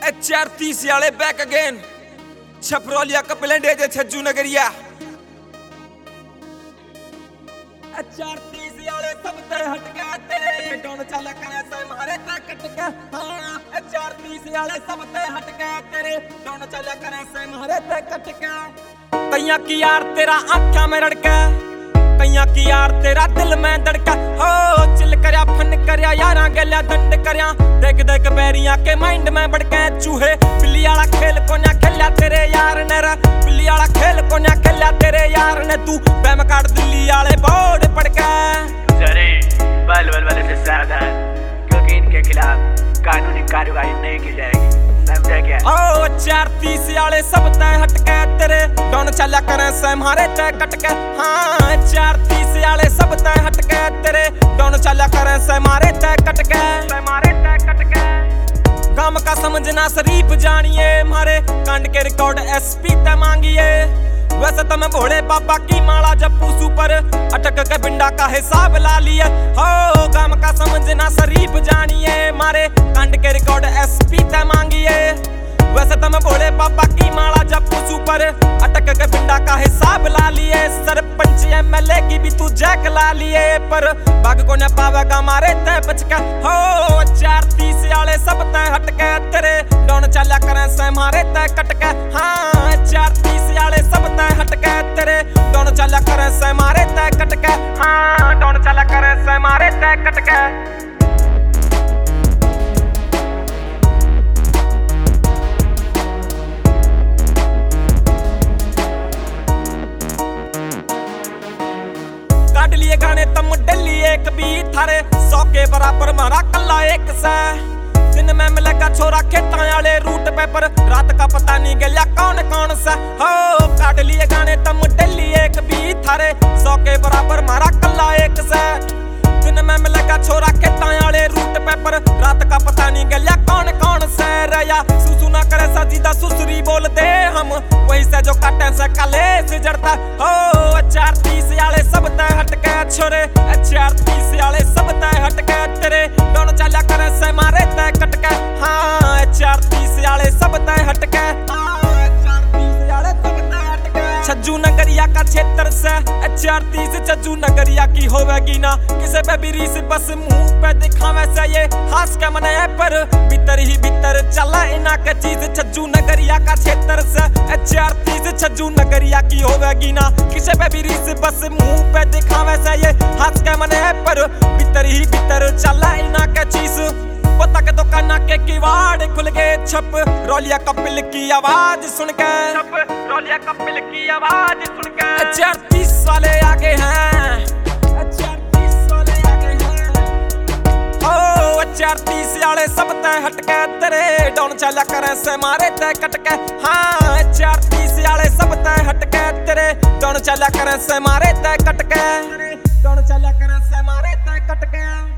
HR30 वाले back again छपरोलिया कपले डे जे छज्जू नगरिया HR30 वाले सब ते हट गए तेरे डोन चल करे से मारे ते कट के हां HR30 वाले सब ते हट गए तेरे डोन चल करे से मारे ते कट के कइयां की यार तेरा आंखां में रड़का कइयां की यार तेरा दिल में धड़का हो चिल करया फन करया यारां गल्या दंड करया देख देख बैरियां के माइंड में बड़के चूहे बिल्ली वाला खेल कोन्या खेल्या तेरे यार ने बिल्ली वाला खेल कोन्या खेल्या तेरे यार ने तू बैम काट दिल्ली वाले बोर्ड पड़का जरे बल बल बल से सावधान क्योंकि इनके खिलाफ कानूनी कार्रवाई नहीं की जाएगी समझा क्या ओ HR30 वाले सब ते हट के तेरे डोन चला करे से मारे ते कट के हां HR30 वाले सब ते हट के तेरे डोन चला करे से मारे ते कट के काम का समझना शरीफ जानिए मारे कांड के रिकॉर्ड SP ते मांगिए वैसे तो मैं भोले बाबा की माला जप्पू सुपर अटक के बिंडा का हिसाब ला लिए हो काम का समझना शरीफ जानिए मारे कांड के रिकॉर्ड SP ते मांगिए वैसे तो मैं भोले बाबा की माला जप्पू सुपर अटक के बिंडा का हिसाब ला लिए सरपंच MLA की भी तू जैक ला लिए पर भाग को न पावेगा मारे ते बच के हो HR30 वाले सब ते हट के तेरे डोन चला करे से मारे ते कट के हां HR30 वाले सब ते हट के तेरे डोन चला करे से मारे ते कट के हां डोन चला करे से मारे ते कट के काट लिए गाने तम डली एक भी थारे 100 के बराबर मारा कल्ला एक से दिन में मिलेगा छोरा खेता वाले रूट पे पर रात का पता नहीं गया कौन कौन सा हो काट लिए गाने तम डली एक भी थारे 100 के बराबर मारा कल्ला एक से दिन में मिलेगा छोरा खेता वाले रूट पे पर रात का पता नहीं गया कौन कौन से रया सुसु ना करे सजीदा सुसरी बोल दे हम वही से जो काटे से काले से जड़ता हो HR30 वाले सब ते हट के छोरे HR30 वाले सब ते हट के तेरे डोन चला करे से मारे ते कट के हां HR30 वाले सब ते हट के HR30 वाले सब ते हट के छज्जू नगरिया का क्षेत्र से HR30 छज्जू नगरिया की होवेगी ना किसे पे भी रीस बस मुंह पे दिखावे से ये हास के मने पर भीतर ही भीतर चला इना के चीज छज्जू नगरिया का क्षेत्र से HR30 छज्जू नगरिया की होवेगी ना किसे पे भी रीस बस मुंह पे दिखावे से ये हास के मने पर भीतर ही भीतर चला इना के चीज पता के दुकाना के किवाड़ खुल गए छप रोलिया कपिल की आवाज सुन के छप रोलिया कपिल की आवाज सुन के HR30 वाले आगे हैं HR30 वाले आगे हैं ओ HR30 वाले सब ते हट के तेरे डोन चला करे से मारे ते कट के हां HR30 वाले सब ते हट के तेरे डोन चला करे से मारे ते कट के डोन चला करे से मारे ते कट के